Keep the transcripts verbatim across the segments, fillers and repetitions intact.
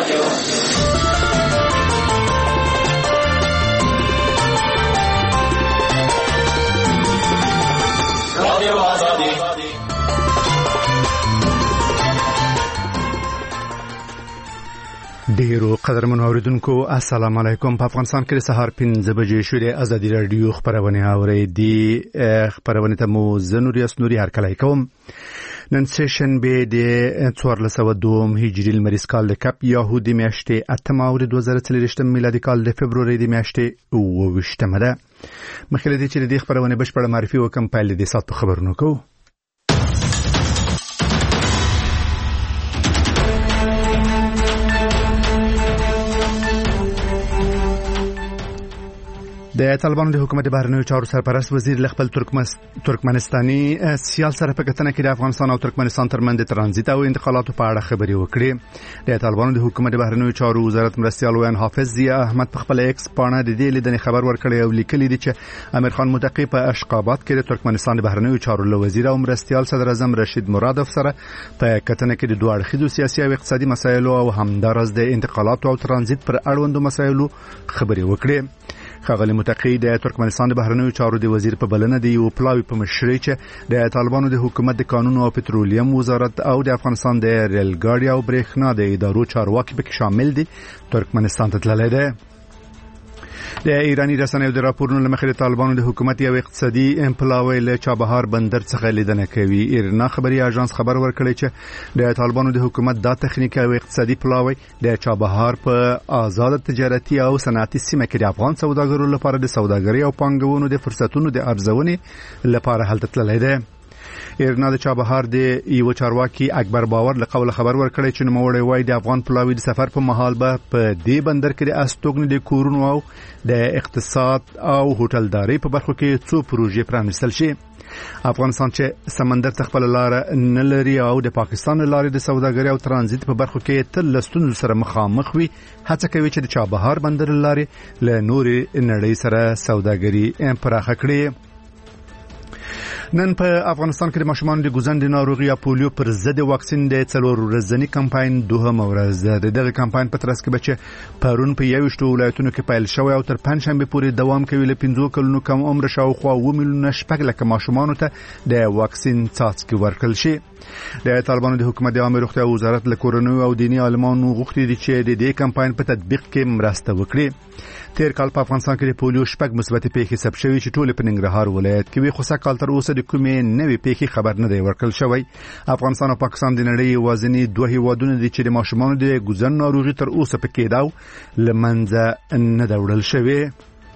ډیرو قدرمنو اوریدونکو السلام علیکم. په افغانستان کې د سهار پنځه بجې شوې. ازادي رادیو خبرونه اوري. دی خبرونه ته مو زنوري اسنوري هر کله کوم. نن سیشن به د څوارلس سوه دوه هجري لمریز کال د کپ یهودي میاشتې اتم او د دوه زره څلور میلادي کال د فبروري د میاشتې اوه ویشتمه ده. مخکې دې چې د خبرونه بشپړه معرفي وکم پیل د سات خبرونه کوو. د طالبانو د حکومت بهرنیو چارو سرپرست وزیر خپل ترکمنستاني سیال سره په کتنه کې د افغانستان او ترکمنستان ترمنځ د ترانزیت او انتقالاتو په اړه خبرې وکړې. د طالبانو د حکومت بهرنیو چارو وزارت مرستیال ویان حافظ ضیا احمد په خپل ایکس پاڼه د دې لیدنې خبر ورکړی او لیکلی دی چې امیر خان متقی په اشقابات کې د ترکمنستان د بهرنیو چارو له وزیر او مرستیال صدر اعظم رشید مرادوف سره په کتنه کې د دوه اړخیزو سیاسي او اقتصادي مسایلو او همدارس د انتقالاتو او ترانزیت پر اړوندو مسایلو خبرې وکړې. خغلی متقی د ترکمنستان د بهرنیو چارو د وزیر په بلنه دی او پلاوی په مشرۍ چې د طالبانو د حکومت د قانون او پټرولیم وزارت او د افغانستان د ریل ګاډي او برېښنا د ادارو چارواکي پکې شامل دي ترکمنستان ته تللی دی. د ایرانی رسنیو د راپورونو لمخې د طالبانو د حکومت یو اقتصادي پلاوی له چابهار بندر څخه لیدنه کوي. ایرنا خبري اژانس خبر ورکړی چې د طالبانو د حکومت د تخنیکي او اقتصادي پلاوی د چابهار په آزاد تجارتي او صنعتي سیمه کې د افغان سوداګرو لپاره د سوداګرۍ او پانګونې د فرصتونو د ارزونې لپاره هلته تللی دی. ایرنا د چابهار د یو چارواکي اکبر باور له قول خبر ورکړی چې نوموړی وایي د افغان پلاوی د سفر په مهال به په دې بندر کې د استوګنې د کورونو او د اقتصاد او هوټلداري په برخو کې څو پروژې پرانیستل شي. افغانستان چې سمندر ته خپل لار نه لري او د پاکستان لارې د سوداګرۍ او ترانزیت په برخو کې تل لستون سره مخامخ وي، هڅه کوي چې د چابهار بندر لارې له نورې نړۍ سره سوداګري پراخه کړي. نن په افغانستان کې د ماشومانو د ګوزن د ناروغي یا پولیو پر ضد واکسین د څلور ورځنی کمپاین دوهم ورځ ده. دغه کمپاین په ترڅ کې بچي پرون په یوشتو ولایتونو کې پیل شوی او تر پنځشنبه پورې دوام کوي. له پنځو کلونو کم عمر شاوخوا اوه میلیونه شپږ لکه ماشومانو ته د واکسین څاڅکي ورکړل شي. د طالبانو د حکومت د عامه روغتیا وزارت له کورنیو او دینی عالمانو غوښتي دي چې د دې کمپاین په تطبیق کې مرسته وکړي. تیر کال په افغانستان کې د پولیو شپږ مثبت پیښې ثبت شوې چې ټول په ننګرهار ولایت کې وي، خو سږ تر اوسه د کومې نوې پیښې خبر نه دی ورکړل شوی. افغانستان او پاکستان د نړۍ یوازینی دوه هیوادونه دي چې د ماشومانو د ګوزن ناروغي تر اوسه پکې دا لمنځه نه دا وړل شوی.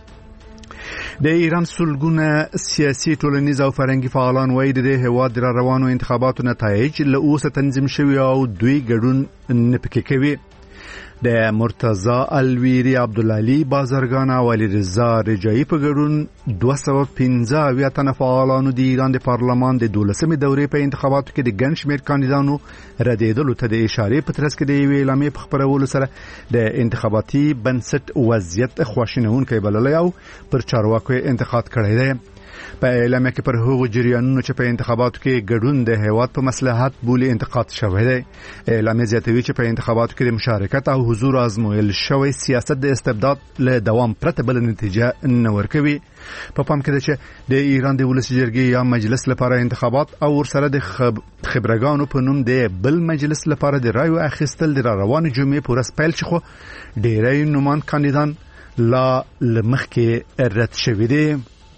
د ایران سلګونه سیاسي ټولنیز او فرهنګي فعالان وایي د هیواد د روانو انتخاباتو نتایج له اوسه تنظیم شوی او دوی ګډون نه پکې کوي. د مرتضی الویری عبدالعلی بازرگان او علی رضا رجایی په ګډون دوه سوه پنځه اویا تنه فعالانو د ایران د پارلمان د دولسمې دورې په انتخاباتو کې د ګڼ شمېر کاندیدانو ردېدلو ته د اشارې په ترڅ کې د یوې اعلامیې په خپرولو سره د انتخاباتي بنسټ وضعیت خواشینونکی بللی او پر چارواکو انتقاد کړی دی. په اعلامیه کې پر هغو جریانونو چې په انتخاباتو کې ګډون د هیواد په مصلحت بولی انتقاد شوی دی. اعلامیه زیاتوي چې په انتخاباتو کې د مشارکت او حضور آزمویل شوی سیاست د استبداد له دوام پرته بل نتیجه نه ورکوي. په پام کې ده چې د ایران د ولسي جرګې یا مجلس لپاره انتخابات او ورسره د خبرګانو په نوم د بل مجلس لپاره د رایو اخیستل د روانې جمعې په ورځ پیل شي، خو ډېری نومان کاندیدان لا لمخکې رد شوي دي.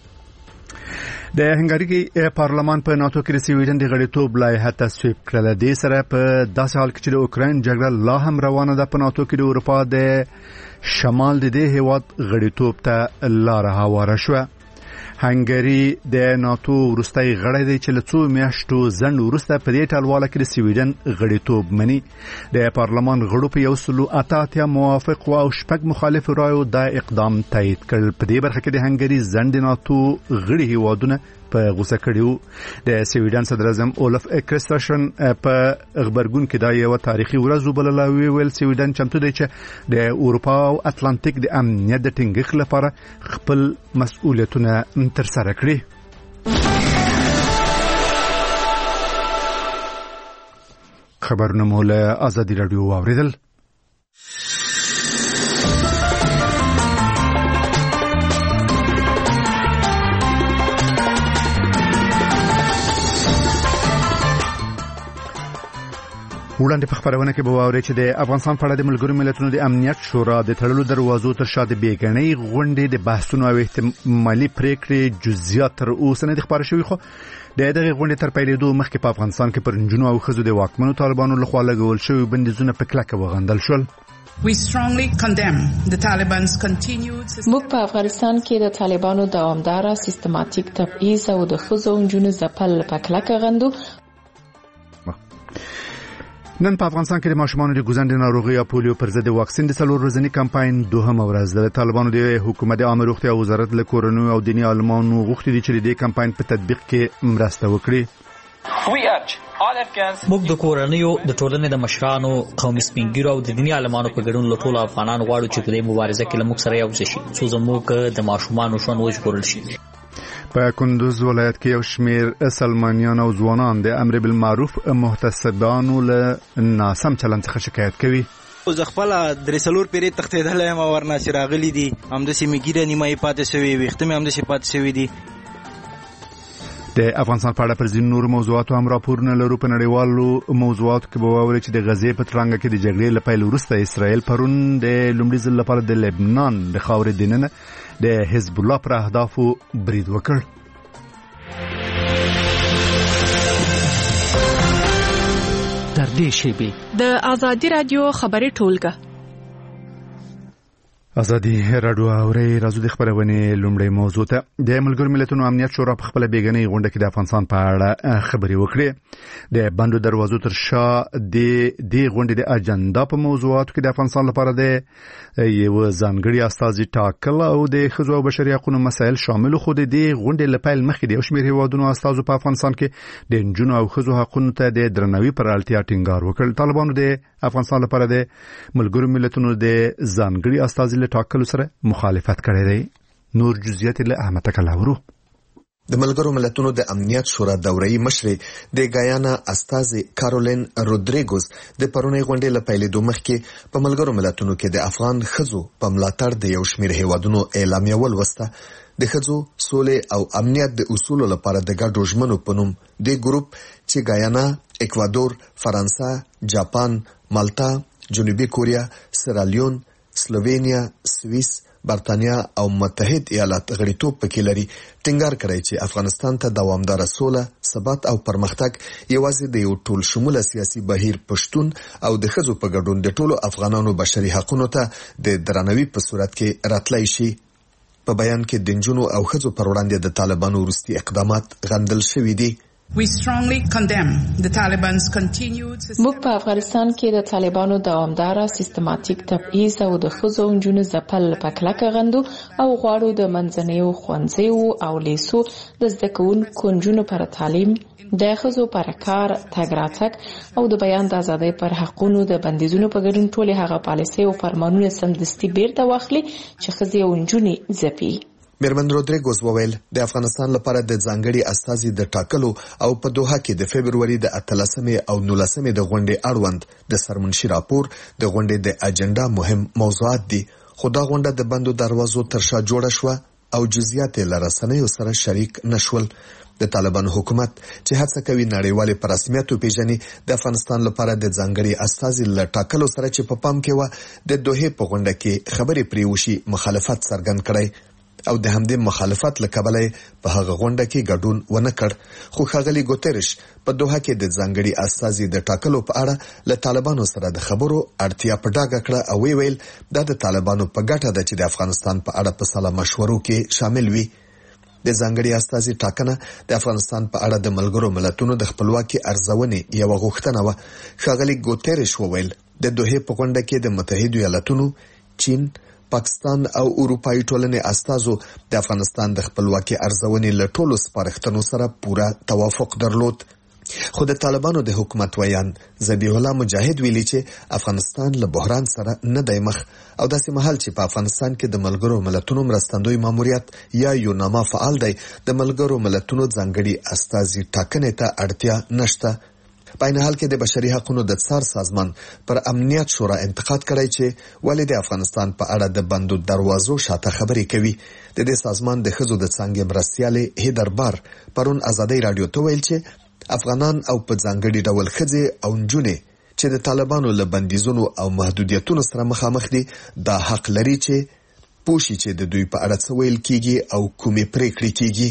د هنګری پارلمان په ناتو کې د سویډن د غړیتوب لایحه تصویب کړه. د سره په داسې حال کې چې د اوکراین جګړه لا هم روانه ده، په ناتو کې د اروپا د شمال د دې هیواد غړیتوب ته لار هواره شوه. هنګری د ناتو وروستی غړی دی چې له څو میاشتو ځنډ وروسته په دې ټلواله کې د سویډن غړیتوب مني. د پارلمان غړو په یو سلو اته اتیا موافق او شپږ مخالف رایو دا اقدام تایید کړ. په دې برخه کې د هنګری ځنډ د ناتو غړي هیوادونه په غوسه کړیو. د سویډن صدر اعظم اولف کرسترشن په خبرګون کې دا یو تاریخي ورځ وبلله. ویل سویډن چمتو دی چې د اروپا او اتلانتیک د امنیت د ټینګښت لپاره خپل مسؤلیتونه تر سره کړي. خبرونه مو له ازادي رادیو واوریدل. وړاندې په خبرونه کې به واوري چې د افغانستان په اړه د ملګرو ملتونو د امنیت شورا د تړلو دروازو تر شا د بیګنۍ غونډې د بحثونو او احتمالي پریکړې جزئیات تر اوسه نه دي خبر شوي، خو د دغه غونډې تر پیلېدو مخکې په افغانستان کې پر نجونو او ښځو د واکمنو طالبانو لخوا لګول شوي بندیزونه په کلکه وغندل شول. We strongly condemn the Taliban's continued موږ په افغانستان کې د طالبانو دوامداره سیستماتیک تبعیض او د ښځو او نجونو ځپل په کلکه غندو. نن په افغانستان کې د ماشومانو د ګوزندې ناروغي یا پولیو پر ضد واکسین د څلور ورځني کمپاین دوهمه ورځ ده. طالبانو د حکومت د عامه روغتیا وزارت له کورنیو او دیني عالمانو غوښتي دي چې د کمپاین په تطبیق کې مرسته وکړي. موږ د کورنیو د ټولنې د مشرانو، قومي سپینګیرو او د دیني عالمانو په ګډون له ټولو افغانانو غواړو چې په دې مبارزه کې له موږ سره یو ځای شي څو زموږ د ماشومانو ژوند وژغورل شي. په کندوز ولایت کې یو شمېر سلمانیان او ځوانان د امر بالمعروف محتسبانو له ناسم چلند څخه شکایت کوي. زه خپل درې څلور پیرې تښتېدلی یم او ورناسې راغلي دي، همداسې مې ږیره نیمه یې پاتې شوې، ویښته مې همداسې پاتې شوي دي. د افغانستان په اړه پر ځینو نورو موضوعاتو هم راپورونه لرو. په نړیوالو موضوعاتو کې به واورئ چې د غزې په ترانګه کې د جګړې له پیل وروسته اسرائیل پرون د لومړي ځل لپاره د لبنان د خاورې دننه د حزب الله پر اهدافو برید وکړ. در دې شیبې د آزادي رادیو خبري ټولګه ازادي رادیو اوري راځو د خبرونه لومړی موضوع ته. د ملګرو ملتونو امنیت شورا په خپل بیګنۍ غونډه کې د افغانستان په اړه خبري وکړي. د بندو دروازو تر شا د دې غونډې د اجنډا په موضوعاتو کې د افغانستان لپاره د یو ځانګړي استازي ټاکل او د ښځو او بشري حقوقو مسایل شامل خو د دې غونډې لپاره مخکې د شمېر هیوادونو استازو په افغانستان کې د نجونو او ښځو حقوقو ته د درناوي پر اړتیا ټینګار وکړ. طالبانو د افغانستان لپاره د ملګرو ملتونو د ځانګړي استازي له ټاکلو سره مخالفت کړی دی. نور جزئیات له احمد تکلاورو. د ملګرو ملتونو د امنیت شورا دوره‌ای مشر د ګایانا استازي کارولین رودریګوز د پرونی غونډې له پیلېدو مخکې په ملګرو ملتونو کې د افغان ښځو په ملاتړ د یو شمېر هیوادونو اعلامیه ولوسته. د ښځو سولې او امنیت د اصولو لپاره د ګډو ژمنو په نوم د ګروپ چې ګایانا، اکوادور، فرانسه، جاپان، مالټا، جنوبي کوریا، سیرالیون، سلووینیا، سویس، برتانیا او متحد ایالات غړیتوب پکې لري، ټینګار کړی چې افغانستان ته دوامداره سوله، ثبات او پرمختګ یوازې د یو ټول شموله سیاسي بهیر پښتون او د ښځو په ګډون د ټولو افغانانو بشري حقوقو ته د درناوي په صورت کې راتلای شي. په بیان کې د نجونو او ښځو پر وړاندې د طالبانو وروستي اقدامات غندل شوي دي. We strongly condemn the Taliban's continued موږ په افغانستان کې د طالبانو دوامداره سیستماتیک تبعیض او د ښځو او نجونو ځپل په کلکه غندو او غواړو د منځنیو ښوونځیو او لیسو د زده کوونکو نجونو پر تعلیم، د ښځو پر کار، تګ راتګ او د بیان د ازادۍ پر حقونو د بندیزونو په ګډون ټولې هغه پالیسۍ او فرمانونه سمدستي بیرته واخلي چې ښځې او نجونې ځپي. میرمن رودریګوز وویل د افغانستان لپاره د ځانګړي استازي د ټاکلو او په دوحه کې د فبرवरी د اتلسمې او نولسمې د غونډې اړوند د سرمنشي راپور د غونډې د اجنډا مهم موضوعات دي. خو دا غونډه د بندو دروازو تر شا جوړه شوه او جزئیات یې له رسنیو سره شریک نشول. د طالبان حکومت چې هڅه کوي نړیوالې په رسمیت وپیژني د افغانستان لپاره د ځانګړي استازي له ټاکلو سره چې په پام کې و د دوحه په غونډه کې خبرې پرې وشي مخالفت څرګند کړي او د همدې مخالفت له کبله په هغه غونډه کې ګډون ونه کړ. خو ښاغلي ګوتریش په دوحه کې د ځانګړي استازي د ټاکلو په اړه له طالبانو سره د خبرو اړتیا په ډاګه کړه او ویل دا د طالبانو په ګټه ده چې د افغانستان په اړه په سلا مشورو کې شامل وي. د ځانګړي استازي ټاکنه د افغانستان په اړه د ملګرو ملتونو د خپلواکي ارزونې یو غوښتنه و. ښاغلي ګوتریش وویل د دوحه په غونډه کې د متحده ایالاتونو، چین، پاکستان او اروپایي ټولنې استازو د افغانستان د خپلواکي ارزونې له ټولو سپارښتنو سره پوره توافق درلود. خو د طالبانو د حکومت ویان ذبیح الله مجاهد ویلي چې افغانستان له بحران سره نه دی مخ او داسې مهال چې په افغانستان کې د ملګرو ملتونو مرستندوی ماموریت یا یوناما فعال دی، د ملګرو ملتونو ځانګړي استازي ټاکنې ته اړتیا نشته. په عین حال کې د بشري حقوقو د څار سازمان پر امنیت شورا انتقاد کړی چې ولې د افغانستان په اړه د بندو دروازو شاته خبرې کوي. د دې سازمان د ښځو د څانګې مرستیالې هیدر بار پرون ازادي رادیو ته ویل چې افغانان او په ځانګړي ډول ښځې او نجونې چې د طالبانو له بندیزونو او محدودیتونو سره مخامخ دي دا حق لري چې پوښي چې د دوی په اړه څه ویل کیږي او کومې پریکړې کیږي.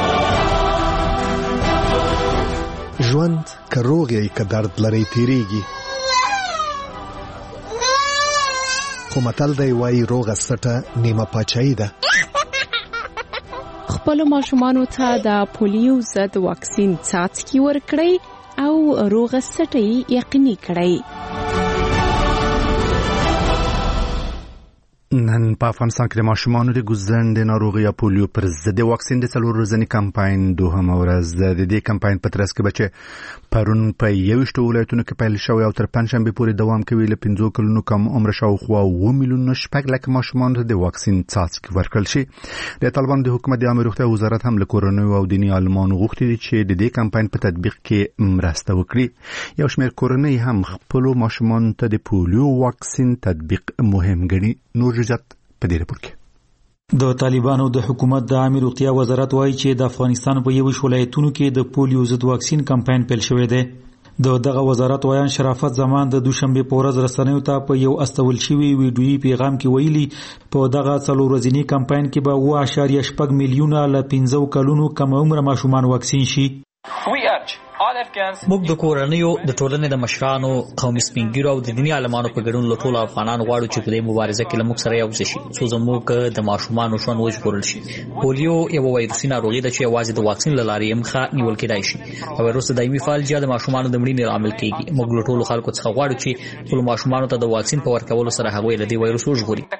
ژوند که روغ یې که درد لري تیریږي، خو متل دی وایي روغه سټه نیمه پاچاهي ده. خپل ماشومانو ته د پولیو ضد واکسین څاڅکي ورکړئ او روغه سټه یقیني کړئ. نن په افغانستان کې د ماشومانو د ګوزند ناروغي یا پولیو پر ضد واکسین د څلور ورځې کمپاین دوهمه ورځ ده. د دې کمپاین په ترڅ کې بچي پرون په یوشتو ولایتونو کې پیل شوی او تر پنځشنبه پورې دوام کوي. له پنځو کلونو کم عمر شاوخوا اووه میلیونه شپږ لک ماشومان د واکسین څاڅکي ورکړل شي. د طالبانو د حکومت د عامه روغتیا وزارت هم له کورنیو او دیني عالمانو غوښتي دي چې د دې کمپاین په تطبیق کې مرسته وکړي. یو شمېر کورنۍ هم خپل ماشومان ته د پولیو واکسین تطبیق مهم ګڼي. نور جزات په دې رپورت کې د طالبانو د حکومت د عامه روغتیا وزارت وایي چې د افغانستان په یو ولایتونو کې د پولیو ضد واکسین کمپاین پیل شوی دی. د دغه وزارت وایي شرافت زمان د دوشنبه په ورځ رسنیو ته په یو استول شوی ویډیویي پیغام کې ویلي په دغه څلور ورځنی کمپاین کې به اووه اعشاریه شپږ میلیونه له پنځو کلونو کم عمر ماشومان واکسین شي. موږ د کورنیو د ټولنې د مشرانو قومي سپینګیرو او د دیني عالمانو په ګډون له ټولو افغانانو غواړو چې په دې مبارزه کې له موږ سره یو ځای شي څو زموږ د ماشومانو ژوند وژغورل شي. پولیو یو وایروسي ناروغي ده چې یوازې د واکسین له لارې مخه نیول کېدای شي. وایروس د دایمي فعالیت د ماشومانو د مړینې لامل کیږي. موږ له ټولو خلکو څخه غواړو چې خپل ماشومانو ته د واکسین په ورکولو سره هغوی له دې وایروس وژغوري.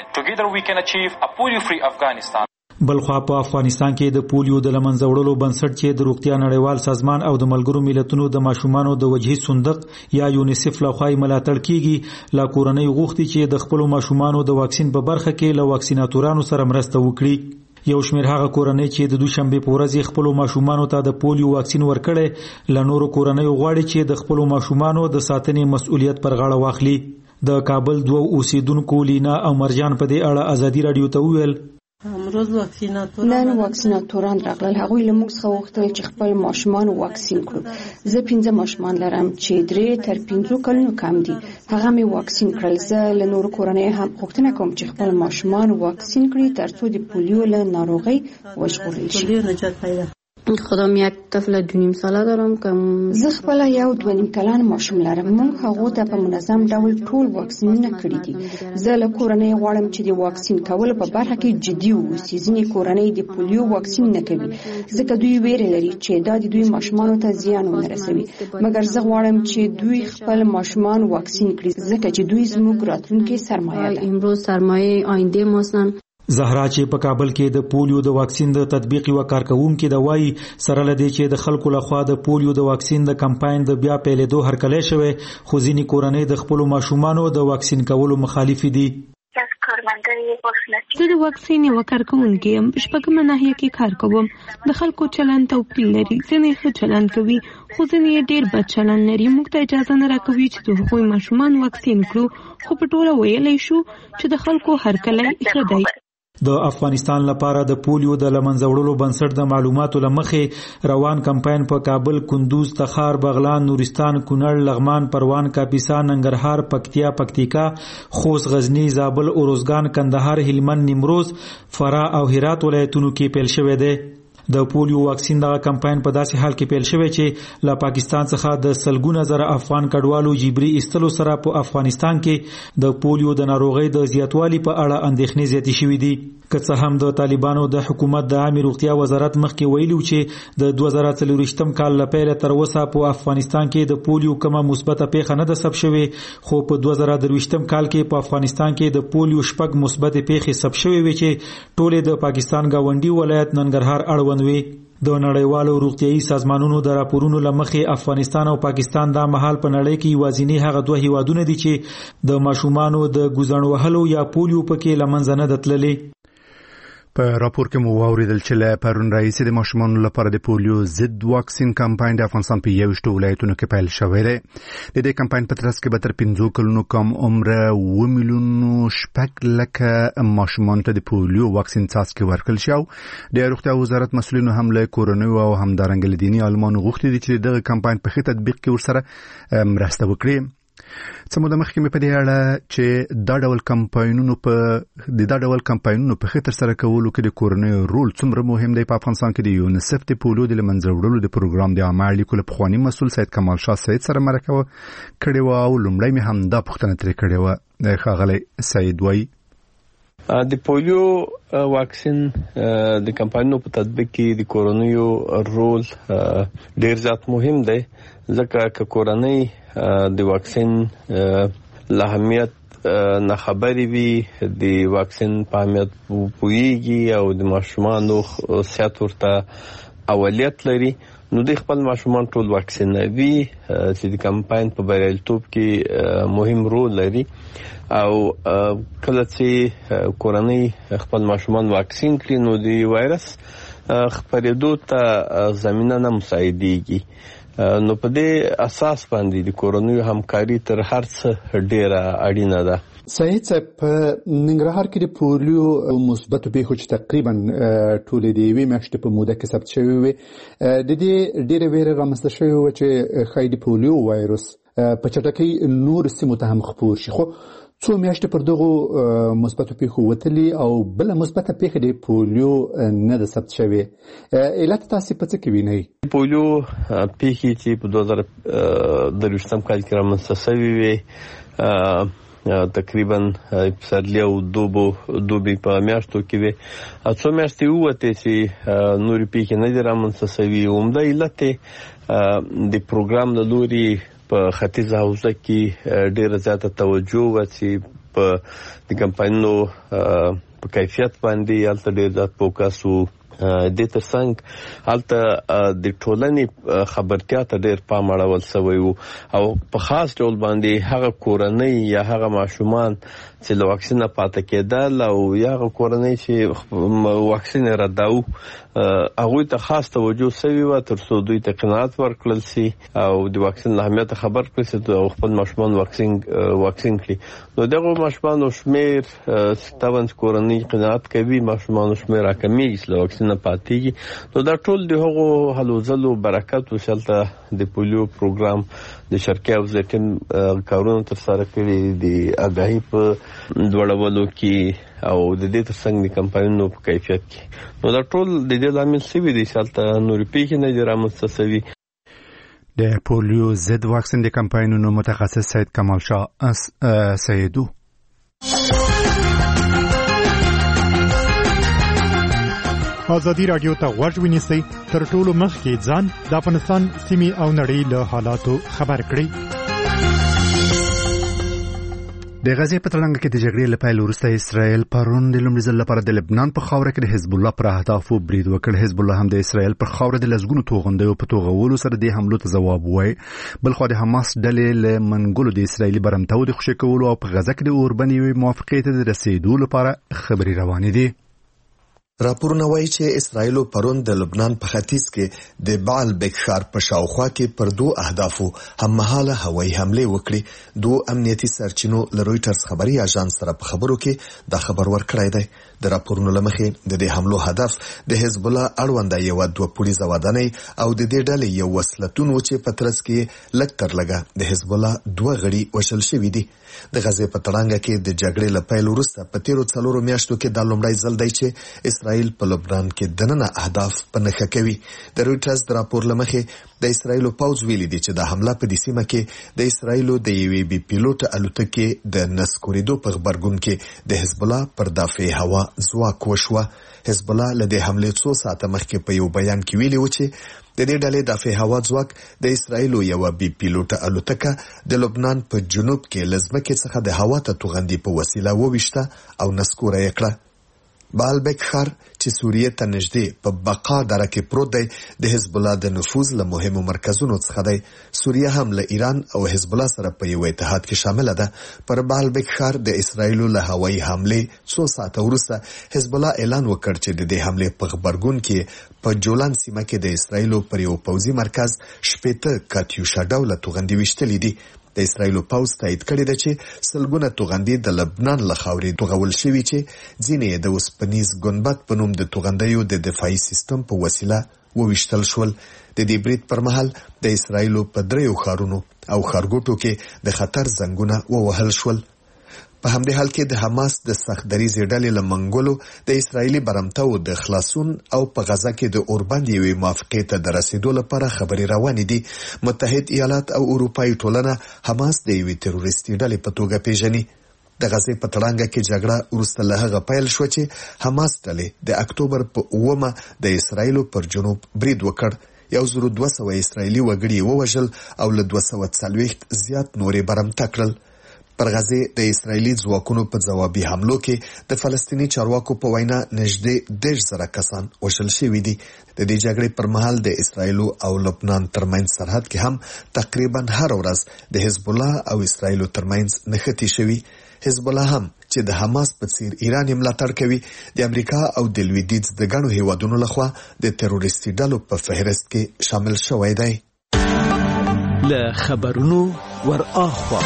بلخوا په افغانستان کې د پولیو د لمنځه وړلو بنسټ چې د روغتیا نړیوال سازمان او د ملګرو ملتونو د ماشومانو د وجهي صندوق یا یونیسف لخوا ملاتړ کیږي لا کورنۍ غوښتي چې د خپل ماشومانو د واکسین په برخه کې له واکسیناتورانو سره مرسته وکړي. یو شمېر هغه کورنۍ چې د دوشنبه په ورځ خپل ماشومانو ته د پولیو واکسین ورکړي له نورو کورنۍ غواړي چې د خپل ماشومانو د ساتنې مسؤلیت پر غاړه واخلي. د کابل دوه اوسیدونکو لینا او مرجان په دې اړه ازادي رادیو ته وویل نن واکسیناتوران راغلل. هغوی له موږ څخه وغوښتل چې خپل ماشومان واکسین کړو. زه پنځه ماشومان لرم چې درې تر پنځو کلونو کم دي. هغه مې واکسین کړل. زه له نورو کورنۍ هم غوښتنه کوم چې خپل ماشومان واکسین کړي ترڅو د پولیو له ناروغۍ وژغورل شي. خودم یک طفل دو نیم ساله دارم که زه خپل یو دو نیم کلن ماشوم لرم. موږ هغه ته په منظم ډول ټول واکسینونه کړی دي. زه له کورنۍ غواړم چې د واکسین کول په برخه کې جدي ووسي. ځینې کورنۍ د پولیو واکسین نه کوي ځکه دوی ویره لري چې دا د دوی ماشومانو ته زیان ونه رسوي. مګر زه غواړم چې دوی خپل ماشومان واکسین کړي ځکه چې دوی زموږ راتلونکي سرمایه ده. امروز سرمایه آینده ماستن. زهرا چې په کابل کې د پولیو د واکسین د تطبیق یو کارکونکو د وایي سره لدی چې د خلکو لخوا د پولیو د واکسین د کمپاین د بیا پیلېدو هرکلی شوی خو ځینې کورنۍ د خپل ماشومانو د واکسین کولو مخالف دي. زه د واکسین یو کارکونکو یم. په شپږمه ناحیه کې کار کوم. د خلکو چلند توپیر لري. ځینې ښه چلند کوي خو ځینې ډېر بد چلند لري. موږ ته اجازه نه راکوي چې د هغوی ماشومان واکسین کړو خو په ټوله ویلی شو چې د خلکو هرکلی ښه دی. د افغانستان لپاره د پولیو د لمنځه وړلو بنسټ د معلوماتو لمخې روان کمپاین په کابل، کندوز، تخار، بغلان، نورستان، کونړ، لغمان، پروان، کاپیسا، ننګرهار، پکتیا، پکتیکا، خوست، غزنی، زابل، اروزګان، کندهار، هلمند، نیمروز، فراه او هرات ولایتونو کې پیل شوی دی. د پولیو واکسین د کمپاین په داسې حال کې پیل شوی چې له پاکستان څخه د سلګونه زره افغان کډوالو جبري استلو سره په افغانستان کې د پولیو د ناروغۍ د زیاتوالي په اړه اندېښنې زیاتې شوې دي. که څه هم د طالبانو د حکومت د عامه روغتیا وزارت مخکې ویلي چې د دوه زره څلوېښتم کال لپاره تر اوسه په افغانستان کې د پولیو کومه مثبته پیښه نه ده ثبت شوې، خو په دوه زره درویشتم کال کې په افغانستان کې د پولیو شپږ مثبت پیښې ثبت شوې وې چې ټولې د پاکستان گاونډي ولایت ننګرهار اړوند وي. د نړیوالو روغتيایي سازمانونو د راپورونو لمخې افغانستان او پاکستان د مهال په نړۍ کې یوازینی هغه دوه هیوادونه دي چې د ماشومانو د ګوزڼ وهلو یا پولیو پکې لمنځه نه دتللې. په راپور کې مو واوریدل چې له پرون راهیسې د ماشومانو لپاره د پولیو ضد واکسین کمپاین د افغانستان په یوشتو ولایتونو کې پیل شوی دی. د دې کمپاین په ترڅ کې به تر پنځو کلونو کم عمره اوه میلیونو شپږ لکه ماشومانو ته د پولیو واکسین څاڅکي ورکړل شي. د روغتیا وزارت مسؤلینو هم له کورونیو او همدارنګه له دیني عالمانو غوښتي دي چې دغه کمپاین په ښه تطبیق کې ورسره مرسته وکړي. څه موده مخکې مې په دې اړه چې دا ډول کمپاینونو په د دا ډول کمپاینونو په ښه ترسره کولو کې د کورنیو رول څومره مهم دی په افغانستان کې د یونیسف د پولیو د له منځه وړلو د پروګرام د عامه اړیکو له پخواني مسؤل سید کمال شاه سید سره مرکه کړې وه او لومړی مې هم دا پوښتنه ترې کړې وه. ښاغلی سید وایي د پولیو واکسین د کمپاینونو په تطبیق کې د کورنیو رول ډیر زیات مهم دی ځکه که کورنۍ د واکسین له اهمیت نه خبرې وي د واکسین په اهمیت پوهیږي او د ماشومانو صحت ورته اولویت لري نو د خپل ماشومان ټول واکسینوي چې د کمپاین په بریالیتوب کې مهم رول لري او کله چې کورنۍ خپل ماشومان واکسین کړي نو د وایرس خپرېدو ته زمینه نه مساعدېږي. نو په دې اساس باندې د کورنیو همکاري تر هر څه ډیره اړینه ده. سعید صاحب په ننګرهار کې د پولیو مثبتو پیښو چې تقریبا ټولې د یوې میاشتې په موده کې ثبت شوې وې د دې ډېرې ویرې رامنځته شوې وه چې ښایي د پولیو وایرس په چټکۍ نورو سیمو ته هم خپور شي. خو څو میاشتې پر دغو مثبتو پیښو وتلي او بله مثبته پیښه د پولیو نه ده ثبت شوې. علت تاسې په څه کې وینئ؟ پولیو پیښې چې په دوه زره درویشتم کال کې رامنځته شوې وې تقریبا پسرلي او دوبو دوبې په میاشتو کې وې. څو میاشتې ووتې چې نورې پیښې نه دي رامنځته شوې. عمده علت د پروګرام له لوري په ختیځه حوزه کې ډیره زیاته توجه وه چې په د کمپاینونو په کیفیت باندې هلته ډیر زیات فوکس و. د ترڅنګ هلته د ټولنې خبرتیا ته ډیر پام اړول شوی و او په خاص ډول باندې هغه کورنۍ یا هغه ماشومان چې له واکسین پاتې کېدل او یا هغه کورنۍ چې واکسین رداو هغوی ته خاص توجه شوی و تر څو دوی ته قناعت ورکړل شي او د واکسین له اهمیت خبر کړل شي او خپل ماشومان واکسین واکسین کړي. نو دغه ماشومانو شمیر ستاوند کورنۍ قناعت کوي ماشومانو شمیر راکمیږي چې له واکسین نه پاتېږي. نو دا ټول د هغو هلو ځلو برکت و چې هلته د پولیو پروګرام د شرقي حوزې ټیم کارونه ترسره کړي د آګاهي په دوړولو کې او د دې ترڅنګ د کمپاینونو په کیفیت کې. نو دا ټول د دې لامل شوي دي چې هلته نورې پیښې نه دي رامنځته شوي. د پولیو ضد واکسین د کمپاینونو متخصص سید کمال شاه سیدو. ازادي رادیو ته غوږ ونیسئ تر ټولو مخکې ځان د افغانستان سیمې او نړۍ له حالاتو خبر کړئ. د غزې په تړنګ کې د جګړې له پیل وروسته اسرائیل پرون د لومړي ځل لپاره د لبنان په خاوره کې د حزب الله پر اهدافو برید وکړ. حزب الله هم د اسرائیل پر خاوره د لسګونو توغندیو په توغولو سره د حملو ته ځواب ووایي. بلخوا د حماس ډلې له منګولو د اسرائیلي برمتو د خوشي کولو او په غزه کې د اوربنې موافقې ته د رسیدو لپاره خبرې روانې دي. راپورونه وایي چې اسرائیل پرون د لبنان په ختیځ کې د بعل بیک ښار په شاوخوا کې پر دوه اهدافو هممهاله هوایي حمله وکړې. دوه امنیتي سرچینو له رويټرز خبري اژانس سره په خبرو کې دا خبر ورکړی دی. د راپورونو لمخې د دې حملو هدف د حزب الله اړونده یو دوه پولیسه ودانۍ او د دې ډلې یو وسلتون و چې په ترڅ کې لږ تر لږه د حزب الله دوه غړي وشل شوي دي. د غزې په تړنګ کې د جګړې له پیل وروسته په تیرو څلورو میاشتو کې دا لومړی ځل دی چې اسرائیل په لبنان کې دننه اهداف په نښه کوي. د رويټرز د راپور لمخې د اسرائیل پوځ ویلي دی چې د حمله په دې سیمه کې د اسرائیل د یوې بي پیلوټ الوتکې د نسکوریدو په خبرګون کې د حزب الله پر دافع هوا ځواک وشوه. حزب الله له دې حملې څو ساعته مخکې په یو بیان کې ویلي و چې د دې ډلې دافع هوا ځواک د اسرائیل یو بي پیلوټ الوتکه د لبنان په جنوب کې لزمکه څخه د هوا ته توغندي په وسیله وويشته او نسکوره یې کړه. بالبک ښار چې سوریې ته نږدې په بقا دره کې پروت دی د حزب الله د نفوذ له مهمو مرکزونو څخه دی. سوریه هم له ایران او حزب الله سره په یو اتحاد کې شامل ده. پر بالبک ښار د اسرایلو له هوایي حمله څو ساعته وروسته حزب الله اعلان وکړ چې د دې حمله په خبرګون کې په جولان سیمه کې د اسرایلو پر یو پوځي مرکز شپېته کاتیوشا ډوله توغندي وشتلې دي. د اسرایلو پوځ تایید کړی دی چې سلګونه توغندي د لبنان له خاورې توغول شوي چې ځینې د اوسپنیز ګنبد په نوم د توغندیو د دفاعي سیستم په وسیله وویشتل شول. د دې برید پر مهال د اسرایلو په دریو ښارونو او ښارګوټو کې د خطر زنګونه ووهل شول. په همدې حال کې د حماس د سخت دریځې ډلې له منګولو د اسرایلي برمتو د خلاصون او په غزه کې د اوربند یوې موافقې ته د رسیدو لپاره خبرې روانې دي. متحد ایالات او اروپایي ټولنه حماس د یوې تروریستي ډلې په توګه پیژني. د غزې په تړانګه کې جګړه وروسته له هغه پیل شو چې حماس ډلې د اکتوبر په اوومه د اسرایلو پر جنوب برید وکړ. یو زر دوه سوه اسرایلي وګړي ووژل او له دوه سوه څلوېښت زیات نورې برمته کړل. پر غزې د اسرایلی ځواکونو په ځوابي حملو کې د فلسطینی چارواکو په وینا نږدې دېرش زره کسان وژل شوي دي. د دې جګړې پر مهال د اسرایلو او لبنان ترمنځ سرحد کې هم تقریبا هر ورځ د حزب الله او اسرایلو ترمنځ نښتې شوي. حزب الله هم چې د حماس په څیر ایران ملاتړ کوي د امریکا او د لویدیځ د ګڼو هیوادونو لخوا د تروریستي ډلو په فهرست کې شامل شوی دی. له خبرونو ور اخوا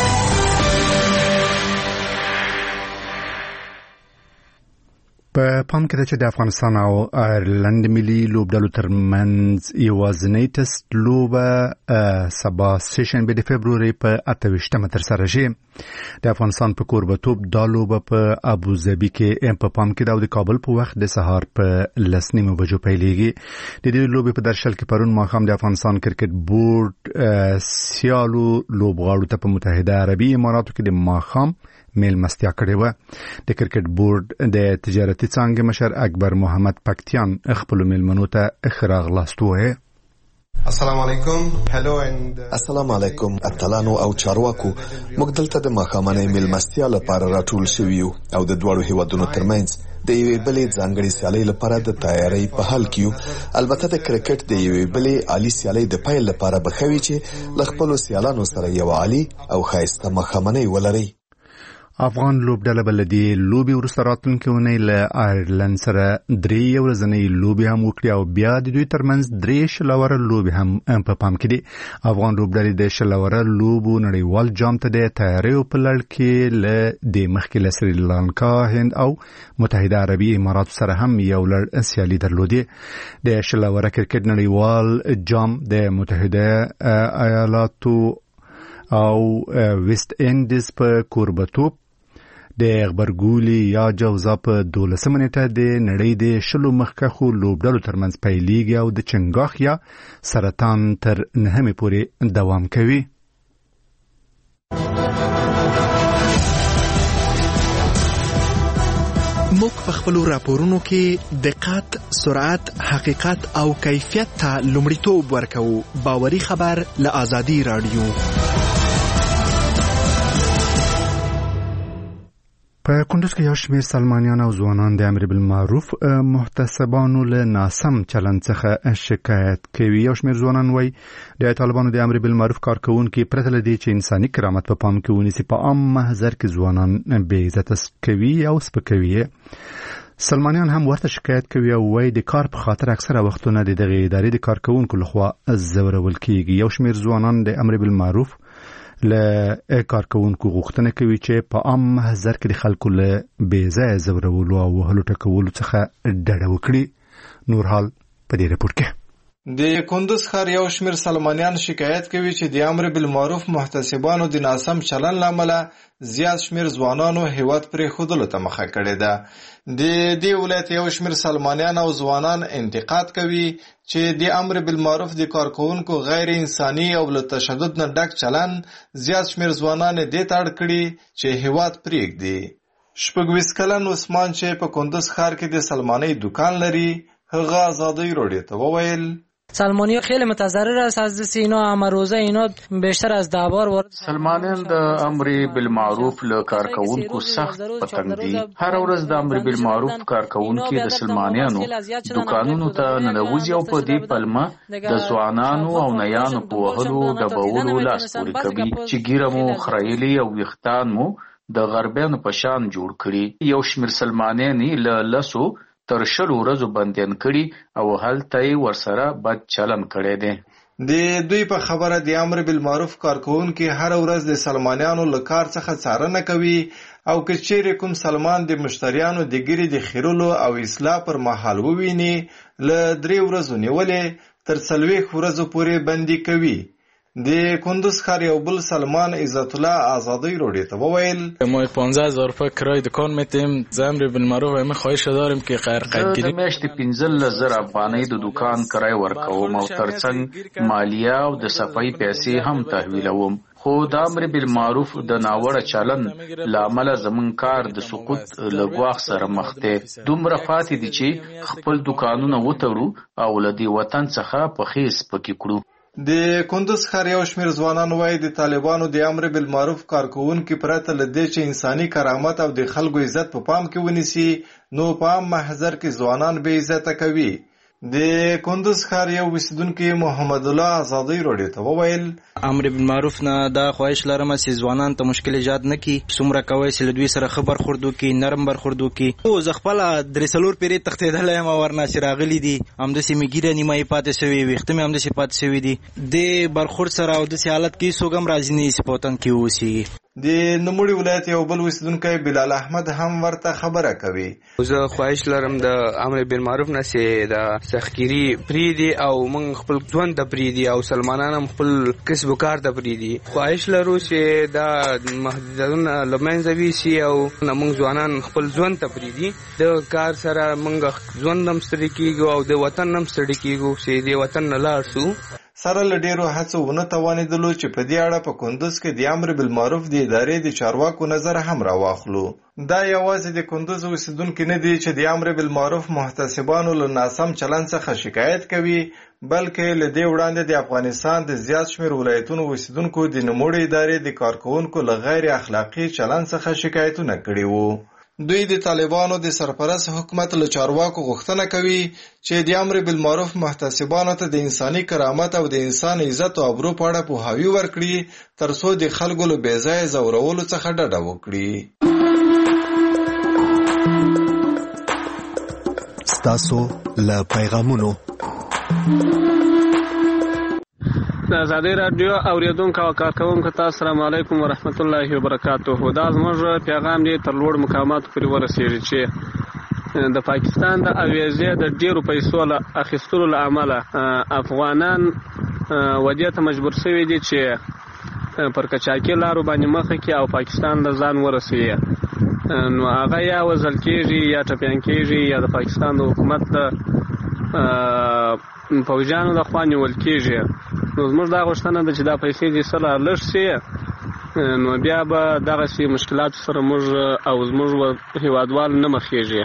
په پام کې ده چې د افغانستان او آیرلند ملي لوبډلو ترمنځ یوازینۍ ټسټ لوبه سبا سه د فبروري په اته ویشتمه ترسره شي. د افغانستان په کوربتوب دا لوبه په ابوظبي کې په پام کې ده او د کابل په وخت د سهار په لس نیمو بجو پیلېږي. د دې لوبې په درشل کې پرون ماښام د افغانستان کرکټ بورډ سیالو لوبغاړو ته په متحده عربي اماراتو کې د ماښام میل مستیا کړې و. د کرکټ بورډ د تجارتي څانګې مشر اکبر محمد پکتیان خپل میلمنو ته ښه راغلاست وویل. السلام علیکم. هلو اند السلام علیکم اتلانو او چارواکو. موږ دلته د ماښامنۍ میلمستیا لپاره راټول شوي یو او د دواړو هیوادونو ترمنځ د یوې بلې ځانګړې سیالۍ لپاره د تیارۍ په حال کې یو. البته د کرکټ د یوې بلې عالي سیالۍ د پیل لپاره به ښه وي چې له خپلو سیالانو سره یو عالي او ښایسته ماښامنۍ ولري. افغان لوبډله بل دی لوبي ورسره راتلونکي ونی له آیرلند سره درې ورځنۍ لوبي هم وکړي او بیا د دوی ترمنځ درې شلوره لوبي هم په پام کې دي. افغان لوبډلې د شلوره لوبو نړیوال جام ته د تیاریو په لړ کې له د مخکې له سریلانکا، هند او متحده عربي امارات سره هم یو لړ سیالي درلودي. د شلوره کرکټ نړیوال جام د متحده ایالاتو او ویسټ انډیز په کوربتوب د غبرګولي یا جوزا په دولسمه نیټه د نړۍ د شلو مخکښو لوبډلو ترمنځ پیلېږي او د چنګاخ یا سرطان تر نهمې پورې دوام کوي. موږ په خپلو راپورونو کې دقت، سرعت، حقیقت او کیفیت ته لومړیتوب ورکوو. باوري خبر له آزادي رادیو. په کندوز کې یو شمېر سلمانیان او ځوانان د امر بالمعروف محتسبانو له ناسم چلند څخه شکایت کوي. یو شمېر ځوانان وایي د طالبانو د امر بالمعروف کارکوونکي پرته له دې چې انساني کرامت په پام کې ونیسي په عام محضر کې ځوانان بې عزته کوي او سپکوي. سلمانیان هم ورته شکایت کوي او وایي د کار په خاطر اکثره وختونه د دغې ادارې د کارکوونکو لخوا ځورول کیږي. یو شمېر ځوانان د امر بالمعروف له کارکوونکو غوښتنه کوي چې په عام محضر کې د خلکو له بې ځایه ځورولو او وهلو ټکولو څخه ډډه وکړي. نور حال په دې راپور کې. د کندوز ښار یو شمېر سلمانیان شکایت کوي چې د امر بالمعروف محتسبانو د ناسم چلن له امله زیات شمېر ځوانانو هیواد پرېښودلو ته مخه کړې ده. د دې ولایت یو شمېر سلمانیان او ځوانان انتقاد کوي چې د امر بالمعروف د کارکوونکو غیر انساني او له تشدد نه ډک چلن زیات شمېر ځوانان دې ته اړ کړي چې هیواد پرېږدي. شپږ ویشت کلن عثمان چې په کندوز ښار کې د سلمانۍ دکان لري، هغه آزادۍ راډیو ته وویل سلمانی‌ها خیلی متضرر است از دست اینا. اما روزه اینا بیشتر از ده بار وارد سلمانیان د امر بالمعروف له کارکونکو سخت پتنګ دي. هر ورځ د امر بالمعروف کارکونکو د سلمانیانو دکانونو ته ننوځي او په دې پلمه د ځوانانو او نیانو په وهلو ډبولو لاس پورې کوي چې ګیره مو خړایلي او ویښتان مو د غربیانو په شان جوړ کړي. یو شمېر سلمانیان له لسو تر شلو ورځو بندیان کړي او هلته یې ورسره بد چلن کړی دی. د دوی په خبره د امر بالمعروف کارکونکي هر ورځ د سلمانیانو له کار څخه څارنه کوي او که چیرې کوم سلمان د مشتریانو د ګیرې د خیرولو او اصلاح پر مهال وویني له درې ورځو نیولې تر څلوېښت ورځو پورې بندي کوي. د کندوز ښار یو بل سلمان عزت الله آزادی روډي ته وویل ما پانزده هزار روپیه کرای دکان میتیم. امر بالمعروف همه خواهش داریم که غیر قیدگیری د میاشتې پنځلس زره افغانۍ د دکان کرای ورکوم او ترڅنګ مالیه او د صفایي پیسې هم تحویلوم. خو د امر بالمعروف د ناوړه چلن لامل زمون کار د سقوط لګواخ سره مخ دی. دومره پاتې دي چې خپل دکانونه وتړو او له دې وطن څخه په خیس پکې کړو. د کندوز ښار یو شمېر ځوانان وایي د طالبانو د امر بالمعروف کارکونکي پرته له دې چې انساني کرامت او د خلکو عزت په پام کې ونیسي نو په عام محضر کې ځوانان بې عزته کوي. د کندوز ښار یو اوسیدونکي محمد الله آزادی روډي ته وویل امر بالمعروف نه دا خواهش لرم چې ځوانان ته مشکل ایجاد نه کړي. څومره کوی چې له دوی سره ښه برخورد وکړي، نرم برخورد وکړي. او زه خپله درې څلور پیرې تښتېدلی یم او ورنه چې راغلي دي همداسې مې ګیره نیمه یې پاتې شوې، ویښته مې همداسې پاتې شوي دي. دې برخورد سره او داسې حالت کې هېڅوک هم راضي نه وي چې په وطن کې واوسېږي. د نوموړي ولایت یو بل اوسیدونکی بلال احمد هم ورته خبره کوي. زه خواهش لرم د امر بالمعروف نه چې د سختګیري پرېږدي او موږ خپل ژوند ته پرېږدي او سلمانان هم خپل کسب و کار ته پرېږدي. خواهش لرو چې دا محدودیتونه له منځه ویسي او موږ ځوانان خپل ژوند ته پرېږدي. د کار سره موږ ژوند هم ستړي کېږو او د وطن هم ستړي کېږو چې د وطن نه لاړ شو. سره له ډیرو هڅو ونه توانېدلو چې په دې اړه په کندوز کې د امر بالمعروف د ادارې د چارواکو نظر هم راواخلو. دا یوازې د کندوز اوسیدونکي نه دي چې د امر بالمعروف محتسبانو له ناسم چلن څخه شکایت کوي، بلکې له دې وړاندې د افغانستان د زیات شمېر ولایتونو اوسیدونکو د نوموړې ادارې د کارکوونکو له غیر اخلاقي چلن څخه شکایتونه کړي وو. دوی د طالبانو د سرپرست حکومت له چارواکو غوښتنه کوي چې د امر بالمعروف محتسبانو ته د انساني کرامت او د انسان عزت او ابرو په اړه پوهاوی ورکړي ترڅو د خلکو له بې ځایه ځورولو څخه ډډه وکړي. ستاسو له پیغامونو د ازادي رادیو اوریدونکو او کارکوونکو ته السلام علیکم ورحمت الله وبرکاته. دا زموږ پیغام دی تر لوړ مقاماتو پورې ورسېږي چې د پاکستان د اویزې د ډیرو پیسو له اخیستلو له امله افغانان ودې ته مجبور شوي دي چې پر کچاکي لارو باندې مخه کړي او پاکستان د ځان ورسوي. نو هغه یا وژل کېږي یا ټپیان کېږي یا د پاکستان د حکومت د پوځیانو لخوا نیول کېږي. نو زموږ دا غوښتنه ده چې دا پیسې دې څه لا لږ شي، نو بیا به دغسې مشکلاتو سره موږ او زموږ هېوادوال نه مخېږي.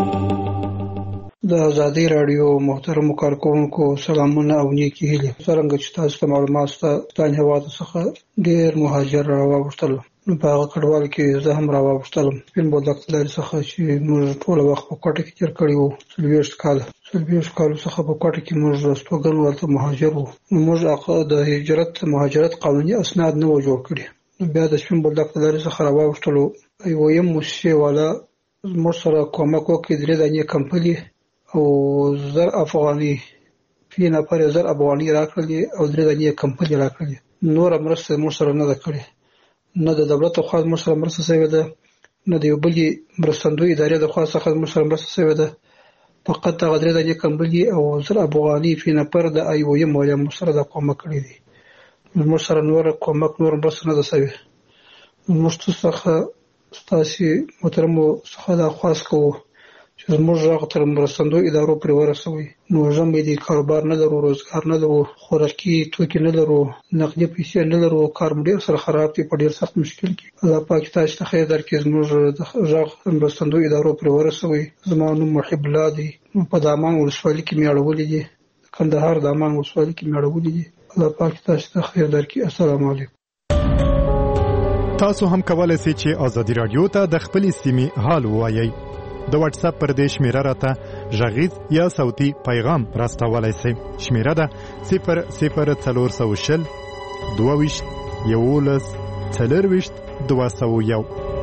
د ازادي راډیو محترمو کارکوونکو سلامونه او نیکې هیلې. څرنګه چې تاسو ته معلومات شته افغانستان هېواد څخه ډېر مهاجر راواوښتل، نو په هغه کډوال کې زه هم راواوښتلم. سپین بولدک لارې څخه چې موږ ټوله وخت په کوټه کې تېر کړی وو، څلوېښت کاله څلوېښت کالو څخه په کوټه کې موږ استوګن ورته مهاجر وو. نو موږ د هجرت مهاجرت قانوني اسناد نه وو جوړ کړي. نو بیا د سپین بولدک لارې څخه راواوښتلو. یویم موسسې والا زموږ سره کومک وکړي، درې دانې کمپلي او زر افغاني فی نفر زر افغاني راکړلې او درې دانې کمپلي راکړلې. نوره مرسته موږ سره نه ده کړې، نه د دولت خوا موږ سره مرسته شوې ده، نه د یو بلې مرستندوی ادارې د خوا څخه موږ سره مرسته شوې ده. فقط دغه درې دانې کمپلي او زر افغاني فی نفر د آی او ایم والا موږ سره دا کومک کړی دی. موږ سره نور کومک نور مرسته نه ده شوې. موږ څخه ستاسې محترمو څخه دا خواست کوو چې زموږ غږ تر مرستندوی ادارو پورې ورسوئ. نو ژمی دی، کاروبار نه لرو، روزګار نه لرو، خوراکي توکي نه لرو، نقدي پیسې نه لرو، کار مو ډېر سره خراب دی، په ډېر سخت مشکل کې. الله پاک تاسو ته خیر درکړي. زموږ غږ مرستندوی ادارو پورې ورسوئ. زما نوم محب الله دی، په دامان ولسوالۍ کې مې اړولې دي. کندهار د امان ولسوالۍ کې میړولې دي. الله پاک تاسو ته خیر درکړي. السلام علیکم. تاسو هم کولای شئ چې ازادي رادیو ته د خپل سیمې حال ووایئ. د واتس اپ پر دې شمیره راته غږیز یا صوتي پیغام راستولای شئ. شمیره ده صفر صفر څلور سوه شل دوه ویشت یولس څلور ویشت دوه سوه یو.